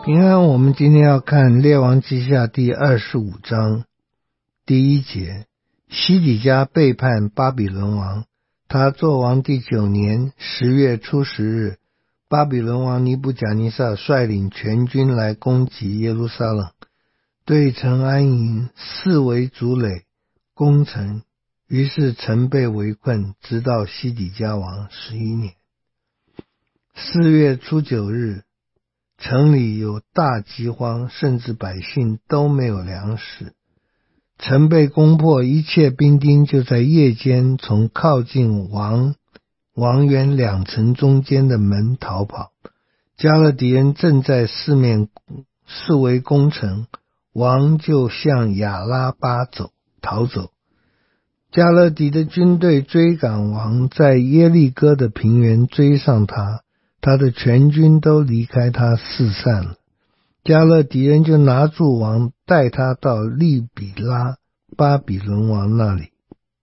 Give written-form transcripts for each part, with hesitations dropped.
平安，我们今天要看列王记下第25章第1节。西底家背叛巴比伦王，他作王第9年10月初10日，巴比伦王尼布甲尼撒率领全军来攻击耶路撒冷，对城安营，四围筑垒，攻城。于是城被围困，直到西底家王11年4月初9日，城里有大饥荒，甚至百姓都没有粮食。城被攻破，一切兵丁就在夜间从靠近王园2城中间的门逃跑。迦勒底人正在四围攻城，王就向亚拉巴逃走。迦勒底的军队追赶王，在耶利哥的平原追上他，他的全军都离开他四散了。迦勒底人就拿住王，带他到利比拉巴比伦王那里，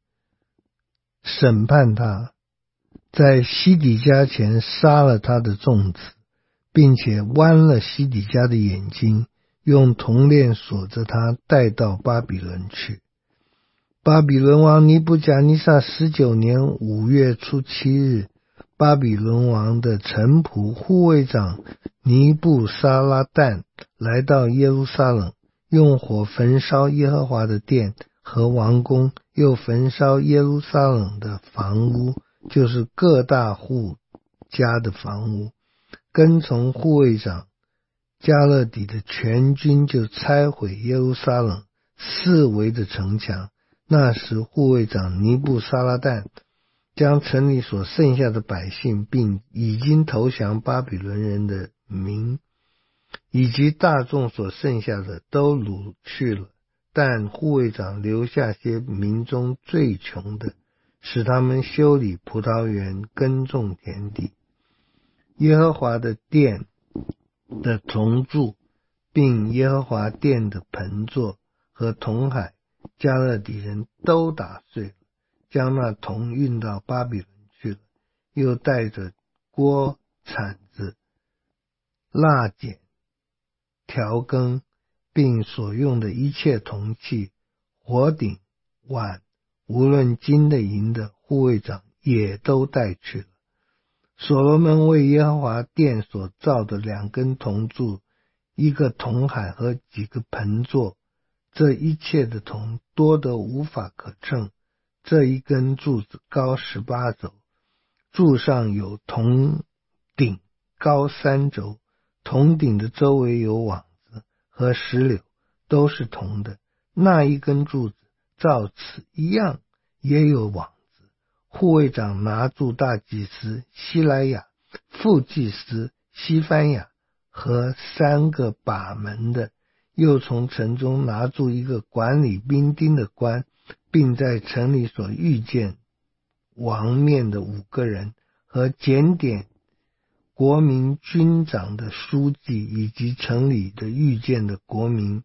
审判他，在西底家前杀了他的众子，并且剜了西底家的眼睛，用铜链锁着他，带到巴比伦去。巴比伦王尼布甲尼撒19年5月初7日，巴比伦王的臣仆护卫长尼布撒拉旦来到耶路撒冷，用火焚烧耶和华的殿和王宫，又焚烧耶路撒冷的房屋，就是各大户家的房屋。跟从护卫长迦勒底的全军就拆毁耶路撒冷四围的城墙。那时护卫长尼布撒拉旦将城里所剩下的百姓，并已经投降巴比伦人的民，以及大众所剩下的都掳去了，但护卫长留下些民中最穷的，使他们修理葡萄园，耕种田地。耶和华的殿的铜柱，并耶和华殿的盆座和铜海，迦勒底人都打碎了，将那铜运到巴比伦去了，又带着锅、铲子、蜡剪、调羹，并所用的一切铜器、火鼎、碗，无论金的银的，护卫长也都带去了。所罗门为耶和华殿所造的2根铜柱，一个铜海和几个盆座，这一切的铜多得无法可称。这一根柱子高18肘，柱上有铜顶高3肘，铜顶的周围有网子和石榴，都是铜的。那一根柱子照此一样，也有网子。护卫长拿住大祭司希莱亚、副祭司西番雅和3个把门的，又从城中拿住一个管理兵丁的官，并在城里所遇见王面的5个人，和检点国民军长的书记，以及城里的遇见的国民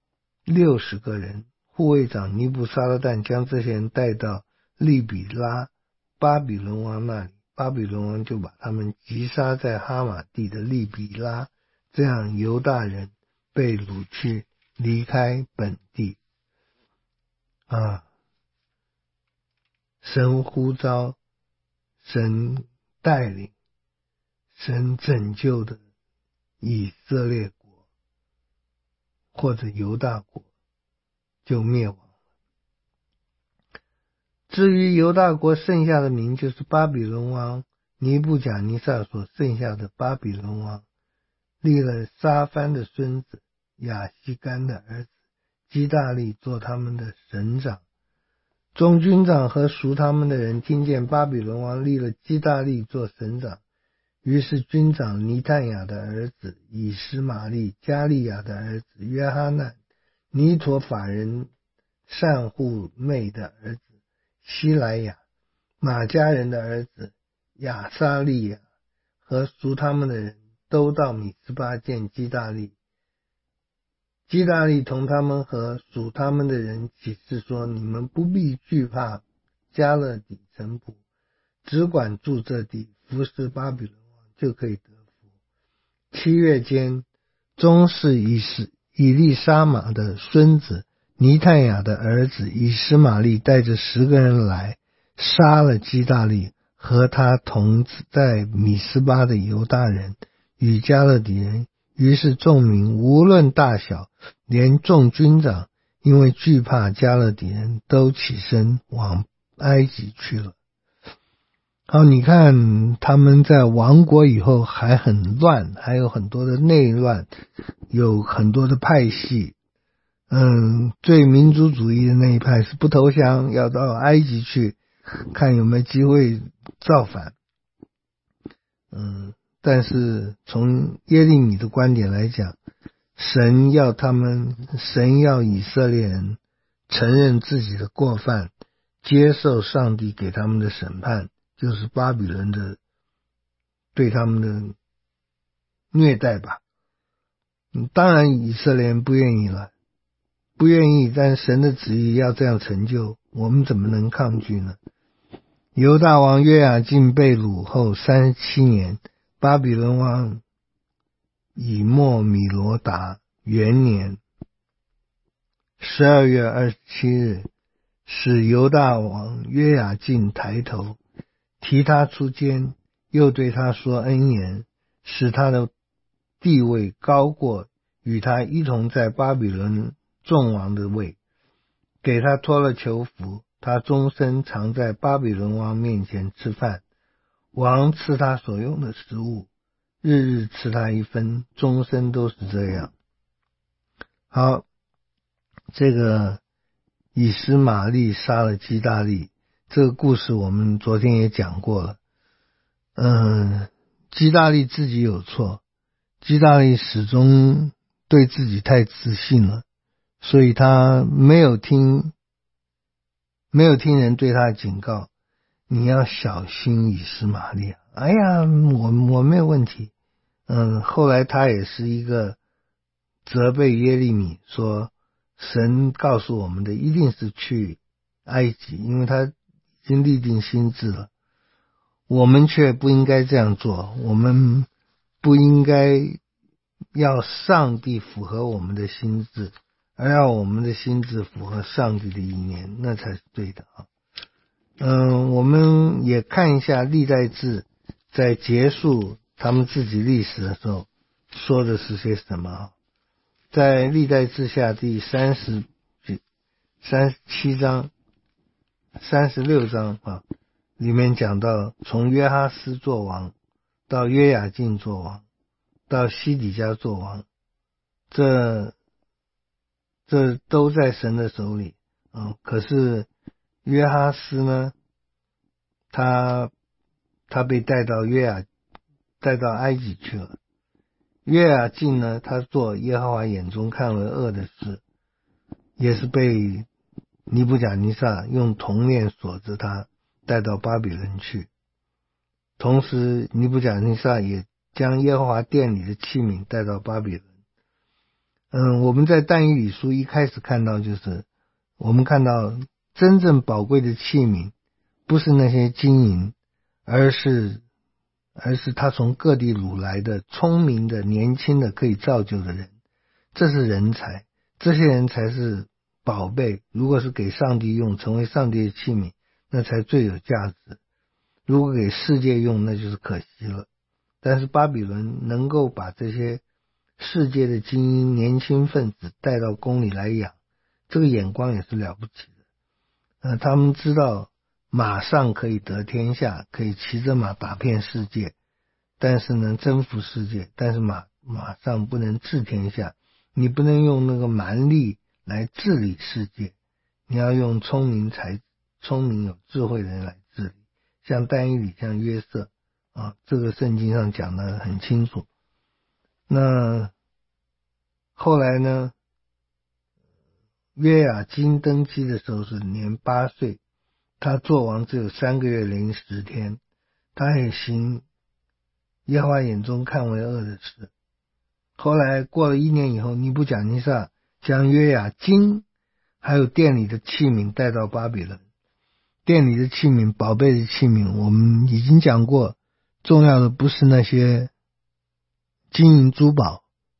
60个人。护卫长尼布撒拉旦将这些人带到利比拉巴比伦王那里，巴比伦王就把他们击杀在哈马地的利比拉，这样犹大人被掳去，离开本地。神呼召，神带领，神拯救的以色列国或者犹大国就灭亡了。至于犹大国剩下的民，就是巴比伦王尼布甲尼撒所剩下的巴比伦王，立了沙番的孙子亚希干的儿子基大利做他们的省长。众军长和属他们的人听见巴比伦王立了基大利做省长，于是军长尼探雅的儿子以实玛利、加利亚的儿子约哈难、尼陀法人善户妹的儿子希莱亚、马加人的儿子亚撒利亚和属他们的人都到米斯巴见基大利。基大利同他们和属他们的人起誓说：你们不必惧怕迦勒底臣仆，只管住这地，服侍巴比伦王，就可以得福。7月间， 宗室以利沙玛的孙子尼探雅的儿子以实玛利带着10个人来，杀了基大利和他同在米斯巴的犹大人与加勒底人。于是众民无论大小，连众军长，因为惧怕加勒底人，都起身往埃及去了。好，你看他们在亡国以后还很乱，还有很多的内乱，有很多的派系。最民族主义的那一派是不投降，要到埃及去看有没有机会造反。但是从耶利米的观点来讲，神要以色列人承认自己的过犯，接受上帝给他们的审判，就是巴比伦的对他们的虐待吧。当然以色列人不愿意，但神的旨意要这样成就，我们怎么能抗拒呢？犹大王约雅敬被掳后37年，巴比伦王以莫米罗达元年12月27日，使犹大王约雅敬抬头，提他出监，又对他说恩言，使他的地位高过与他一同在巴比伦众王的位，给他脱了囚服，他终身常在巴比伦王面前吃饭，王赐他所用的食物，日日赐他一分，终身都是这样。好，这个以实玛利杀了基大利，这个故事我们昨天也讲过了。基大利自己有错，基大利始终对自己太自信了，所以他没有听人对他的警告，你要小心以实玛利。哎呀，我没有问题。后来他也是一个责备耶利米，说神告诉我们的一定是去埃及，因为他已经立定心志了。我们却不应该这样做，我们不应该要上帝符合我们的心志，而要我们的心志符合上帝的意念，那才是对的啊。我们也看一下历代志在结束他们自己历史的时候说的是些什么。在历代志下第37章36章里面讲到，从约哈斯做王到约雅敬做王到西底家做王，这都在神的手里。可是约哈斯呢，他被带到埃及去了。约雅敬呢，他做耶和华眼中看为恶的事，也是被尼布甲尼撒用铜链锁着他，带到巴比伦去。同时尼布甲尼撒也将耶和华殿里的器皿带到巴比伦。我们在但以理书一开始看到，就是我们看到真正宝贵的器皿不是那些金银，而是他从各地掳来的聪明的年轻的可以造就的人，这是人才，这些人才是宝贝。如果是给上帝用，成为上帝的器皿，那才最有价值。如果给世界用，那就是可惜了。但是巴比伦能够把这些世界的精英年轻分子带到宫里来养，这个眼光也是了不起的。他们知道马上可以得天下，可以骑着马打遍世界，但是能征服世界，但是马上不能治天下。你不能用那个蛮力来治理世界，你要用聪明有智慧的人来治理，像但以理，像约瑟这个圣经上讲得很清楚。那后来呢，约雅斤登基的时候是年8岁，他做王只有3个月零10天，他也行耶和华眼中看为恶的事。后来过了1年以后，尼布甲尼撒将约雅斤还有殿里的器皿带到巴比伦。殿里的器皿，宝贝的器皿，我们已经讲过，重要的不是那些金银珠宝，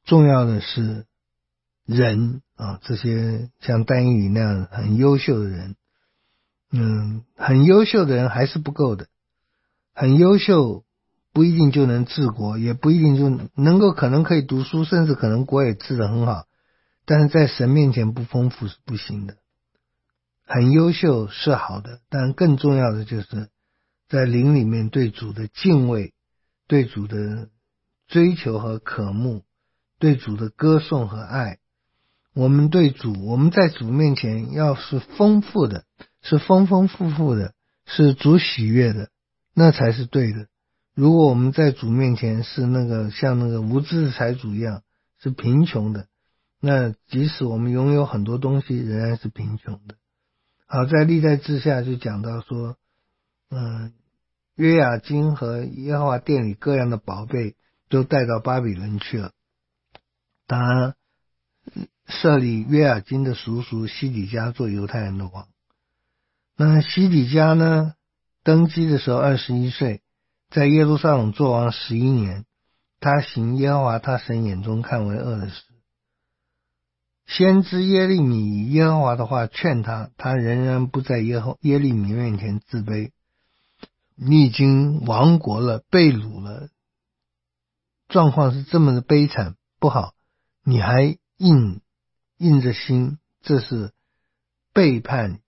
重要的是人啊，这些像但以理那样很优秀的人，很优秀的人还是不够的，很优秀不一定就能治国，也不一定就能够，可能可以读书，甚至可能国也治得很好，但是在神面前不丰富是不行的。很优秀是好的，但更重要的就是在灵里面对主的敬畏，对主的追求和渴慕，对主的歌颂和爱。我们在主面前要是丰富的，是丰丰富富的，是主喜悦的，那才是对的。如果我们在主面前是像那个无知的财主一样，是贫穷的，那即使我们拥有很多东西，仍然是贫穷的。好，在历代志下就讲到说，约雅斤和耶和华殿里各样的宝贝都带到巴比伦去了。他设立约雅斤的叔叔西底家做犹太人的王。那西底家呢，登基的时候21岁，在耶路撒冷作王11年，他行耶和华他神眼中看为恶的事。先知耶利米以耶和华的话劝他，他仍然不在耶利米面前自卑。你已经亡国了，被掳了，状况是这么的悲惨不好，你还硬着心，这是背叛，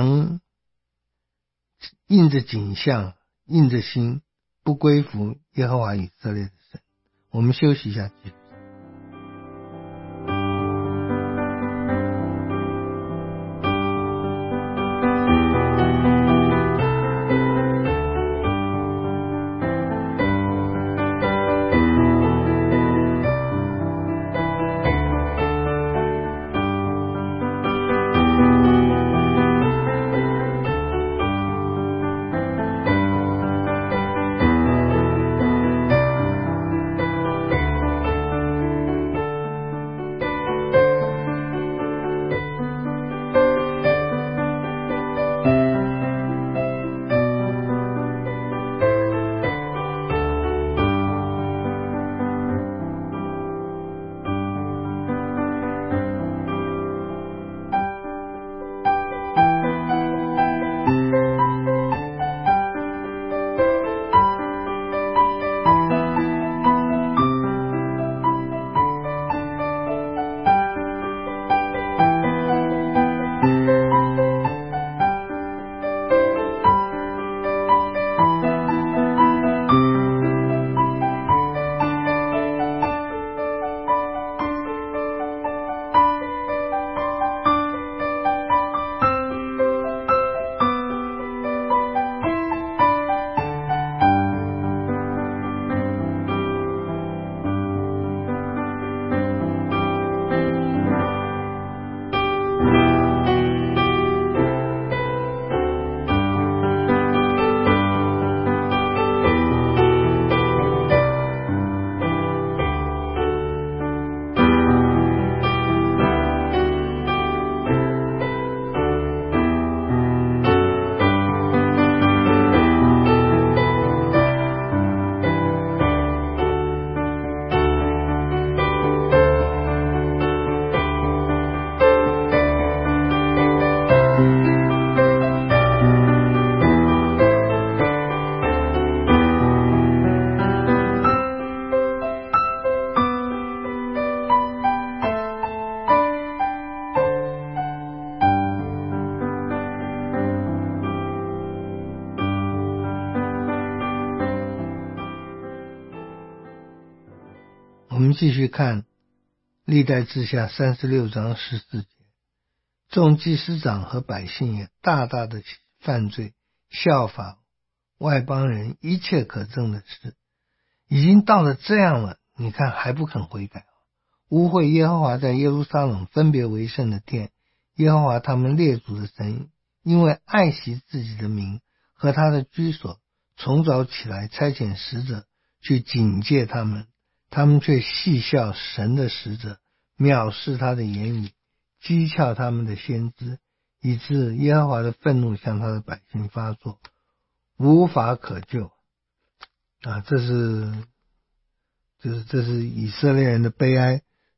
硬着颈项，硬着心，不归服耶和华以色列的神。我们休息一下，继续。我们继续看历代志下36章14节。众祭司长和百姓也大大的犯罪，效法外邦人一切可憎的事，已经到了这样了，你看还不肯悔改，污秽耶和华在耶路撒冷分别为圣的殿，耶和华他们列祖的神，因为爱惜自己的名和他的居所，从早起来差遣使者去警戒他们，他们却戏笑神的使者，藐视他的言语，讥诮他们的先知，以致耶和华的愤怒向他的百姓发作，无法可救。这是以色列人的悲哀。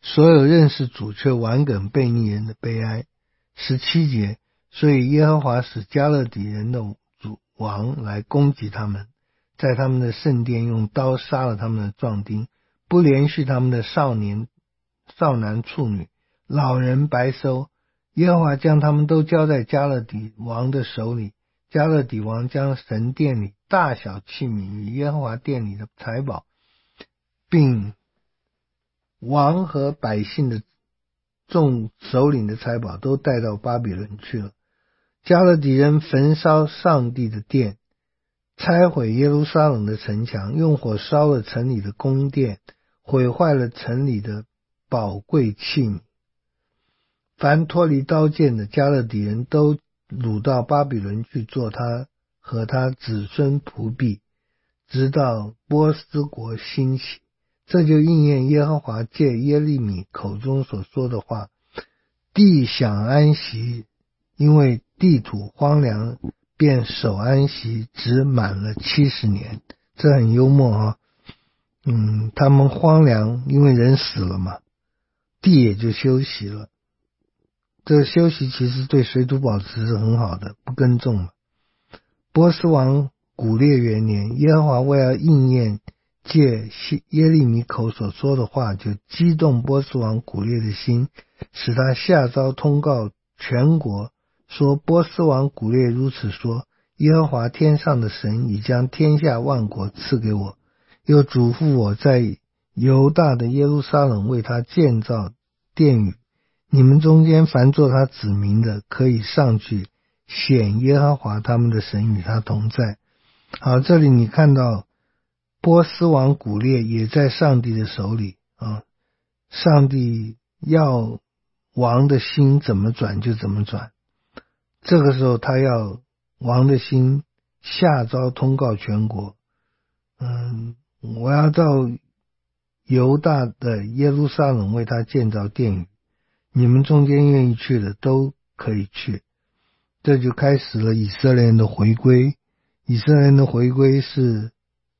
所有认识主却顽梗悖逆人的悲哀。17节，所以耶和华使迦勒底人的主王来攻击他们，在他们的圣殿用刀杀了他们的壮丁，不连续他们的少男处女，老人白收。耶和华将他们都交在迦勒底王的手里，迦勒底王将神殿里大小器皿与耶和华殿里的财宝，并王和百姓的众首领的财宝都带到巴比伦去了。迦勒底人焚烧上帝的殿，拆毁耶路撒冷的城墙，用火烧了城里的宫殿，毁坏了城里的宝贵器皿。凡脱离刀剑的迦勒底人都掳到巴比伦去做他和他子孙仆婢，直到波斯国兴起。这就应验耶和华借耶利米口中所说的话，地享安息，因为地土荒凉，便守安息，只满了70年。这很幽默啊。他们荒凉，因为人死了嘛，地也就休息了。这个休息其实对水土保持是很好的，不耕种了。波斯王古列元年，耶和华为了应验借耶利米口所说的话，就激动波斯王古列的心，使他下诏通告全国，说波斯王古列如此说，耶和华天上的神已将天下万国赐给我，又嘱咐我在犹大的耶路撒冷为他建造殿宇，你们中间凡做他子民的，可以上去显耶和华他们的神与他同在。好，这里你看到波斯王古列也在上帝的手里啊，上帝要王的心怎么转就怎么转。这个时候他要王的心下诏通告全国，我要到犹大的耶路撒冷为他建造殿宇，你们中间愿意去的都可以去。这就开始了以色列人的回归。以色列人的回归是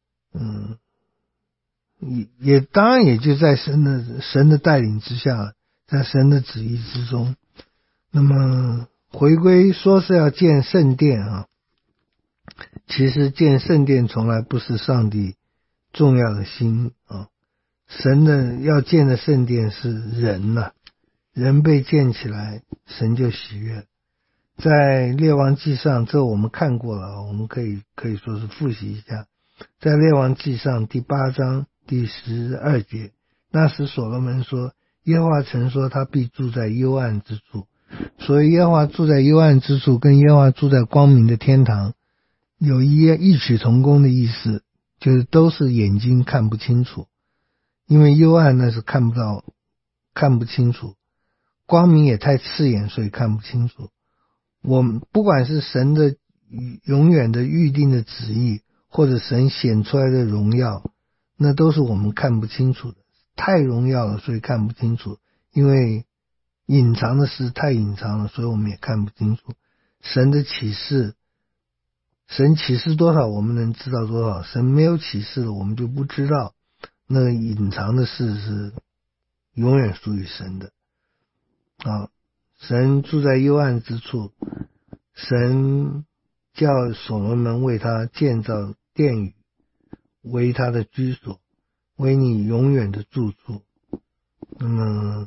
也当然也就在神的带领之下，在神的旨意之中。那么回归说是要建圣殿啊，其实建圣殿从来不是上帝重要的心啊。神的要建的圣殿是人啊，人被建起来，神就喜悦。在列王记上，这我们看过了，我们可以说是复习一下。在列王记上第8章第12节，那时所罗门说，耶和华曾说他必住在幽暗之处。所以耶和华住在幽暗之处跟耶和华住在光明的天堂有异曲同工的意思，就是都是眼睛看不清楚。因为幽暗那是看不清楚，光明也太刺眼，所以看不清楚。我们不管是神的永远的预定的旨意，或者神显出来的荣耀，那都是我们看不清楚的。太荣耀了，所以看不清楚。因为隐藏的事太隐藏了，所以我们也看不清楚。神的启示，神启示多少我们能知道多少，神没有启示的我们就不知道。那个隐藏的事是永远属于神的啊。神住在幽暗之处，神叫所罗门为他建造殿宇，为他的居所，为你永远的住处。那么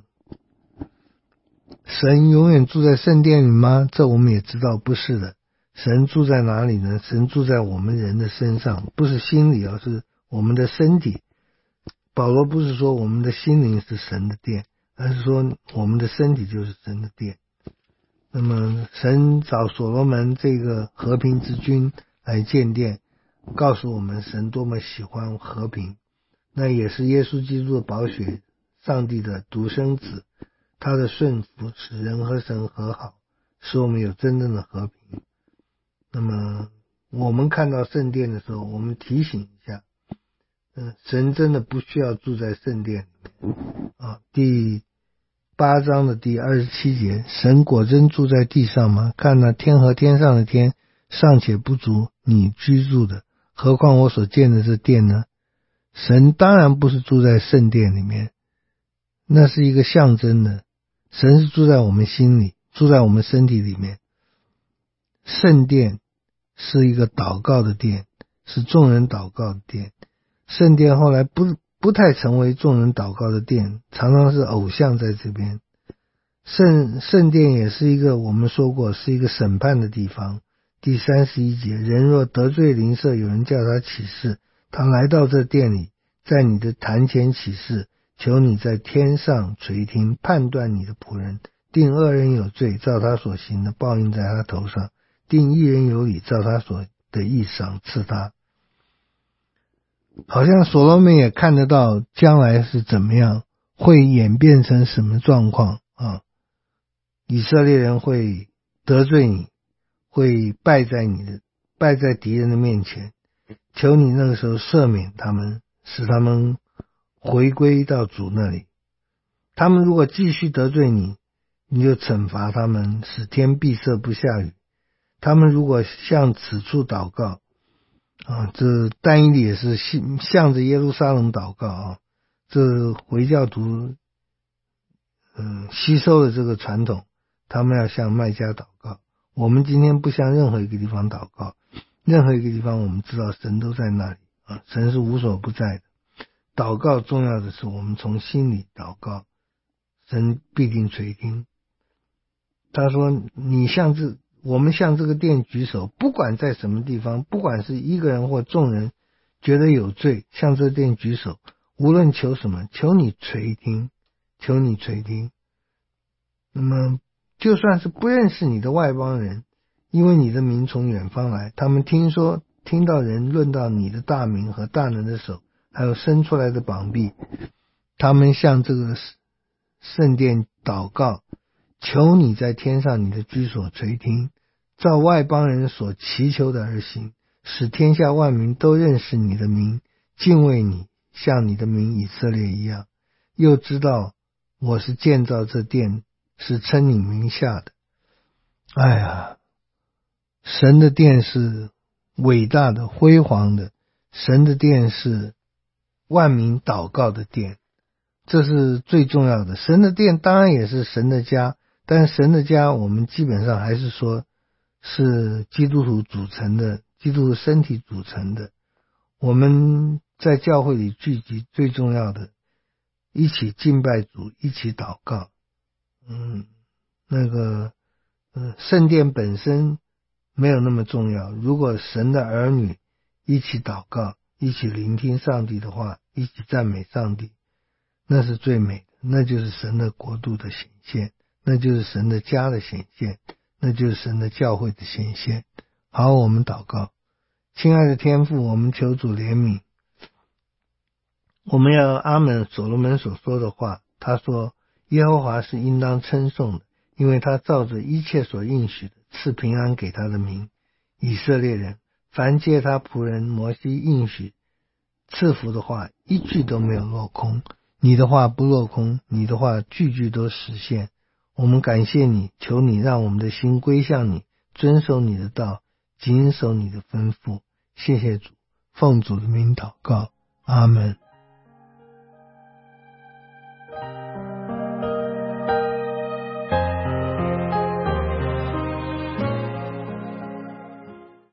神永远住在圣殿里吗？这我们也知道不是的。神住在哪里呢？神住在我们人的身上，不是心里，而是我们的身体。保罗不是说我们的心灵是神的殿，而是说我们的身体就是神的殿。那么神找所罗门这个和平之君来建殿，告诉我们神多么喜欢和平。那也是耶稣基督的宝血，上帝的独生子，他的顺服使人和神和好，使我们有真正的和平。那么我们看到圣殿的时候，我们提醒一下，神真的不需要住在圣殿里面啊。第8章的第27节，神果真住在地上吗？看那天和天上的天尚且不足你居住的，何况我所建的这殿呢？神当然不是住在圣殿里面， 那是一个象征的，神是住在我们心里，住在我们身体里面。圣殿是一个祷告的殿，是众人祷告的殿。圣殿后来不太成为众人祷告的殿，常常是偶像在这边。圣殿也是一个，我们说过是一个审判的地方。第31节，人若得罪邻舍，有人叫他起誓，他来到这殿里，在你的坛前起誓，求你在天上垂听，判断你的仆人，定恶人有罪，照他所行的报应在他头上，定义人有理，照他所的义赏赐他。好像所罗门也看得到将来是怎么样，会演变成什么状况啊？以色列人会得罪你，会败在敌人的面前，求你那个时候赦免他们，使他们回归到主那里。他们如果继续得罪你，你就惩罚他们，使天闭塞不下雨。他们如果向此处祷告这但以理也是向着耶路撒冷祷告这回教徒吸收了这个传统，他们要向麦加祷告。我们今天不向任何一个地方祷告，任何一个地方我们知道神都在那里神是无所不在的。祷告重要的是我们从心里祷告，神必定垂听。他说我们向这个殿举手，不管在什么地方，不管是一个人或众人觉得有罪，向这殿举手，无论求什么，求你垂听，求你垂听。那么就算是不认识你的外邦人，因为你的名从远方来，他们听到人论到你的大名和大能的手，还有伸出来的膀臂，他们向这个圣殿祷告，求你在天上你的居所垂听，照外邦人所祈求的而行，使天下万民都认识你的名，敬畏你，像你的名以色列一样，又知道我是建造这殿，是称你名下的。哎呀，神的殿是伟大的辉煌的，神的殿是万民祷告的殿，这是最重要的。神的殿当然也是神的家，但神的家我们基本上还是说是基督徒组成的，基督徒身体组成的。我们在教会里聚集最重要的，一起敬拜主，一起祷告。圣殿本身没有那么重要，如果神的儿女一起祷告，一起聆听上帝的话，一起赞美上帝，那是最美的，那就是神的国度的显现，那就是神的家的显现，那就是神的教会的显现。好，我们祷告。亲爱的天父，我们求主怜悯，我们要阿们所罗门所说的话。他说耶和华是应当称颂的，因为他照着一切所应许的赐平安给他的民以色列人，凡借他仆人摩西应许赐福的话，一句都没有落空。你的话不落空，你的话句句都实现。我们感谢你，求你让我们的心归向你，遵守你的道，谨守你的吩咐。谢谢主，奉主的名祷告，阿们。